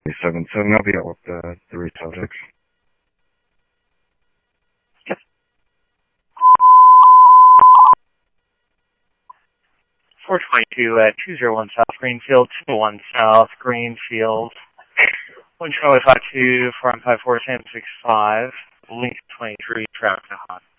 77. I'll be out with the 3 subjects. Yep. 422 at 201 South Greenfield, 201 South Greenfield. Wind chill 52, 454, 1065, link 23, traffic hot.